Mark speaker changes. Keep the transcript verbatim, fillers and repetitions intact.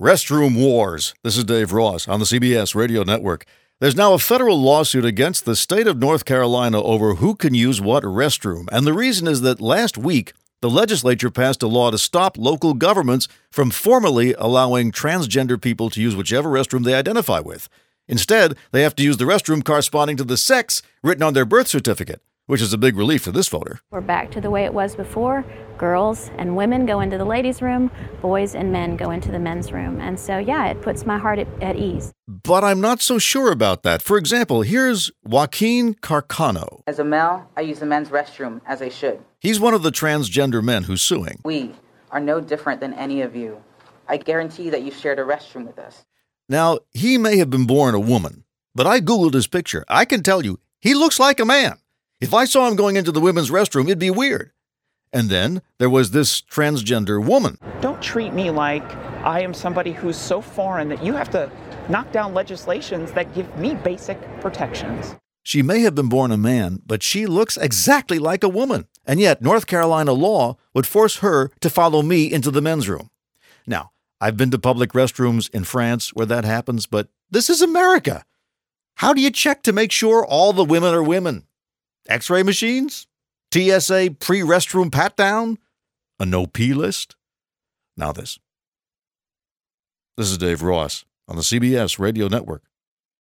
Speaker 1: Restroom Wars. This is Dave Ross on the C B S Radio Network. There's now a federal lawsuit against the state of North Carolina over who can use what restroom. And the reason is that last week, the legislature passed a law to stop local governments from formally allowing transgender people to use whichever restroom they identify with. Instead, they have to use the restroom corresponding to the sex written on their birth certificate, which is a big relief for this voter.
Speaker 2: We're back to the way it was before. Girls and women go into the ladies' room, boys and men go into the men's room. And so, yeah, it puts my heart at, at ease.
Speaker 1: But I'm not so sure about that. For example, here's Joaquin Carcano.
Speaker 3: As a male, I use the men's restroom as I should.
Speaker 1: He's one of the transgender men who's suing.
Speaker 3: We are no different than any of you. I guarantee that you've shared a restroom with us.
Speaker 1: Now, he may have been born a woman, but I Googled his picture. I can tell you, he looks like a man. If I saw him going into the women's restroom, it'd be weird. And then there was this transgender woman.
Speaker 4: Don't treat me like I am somebody who's so foreign that you have to knock down legislations that give me basic protections.
Speaker 1: She may have been born a man, but she looks exactly like a woman. And yet, North Carolina law would force her to follow me into the men's room. Now, I've been to public restrooms in France where that happens, but this is America. How do you check to make sure all the women are women? X-ray machines? T S A pre-restroom pat-down? A no-pee list? Now this. This is Dave Ross on the C B S Radio Network.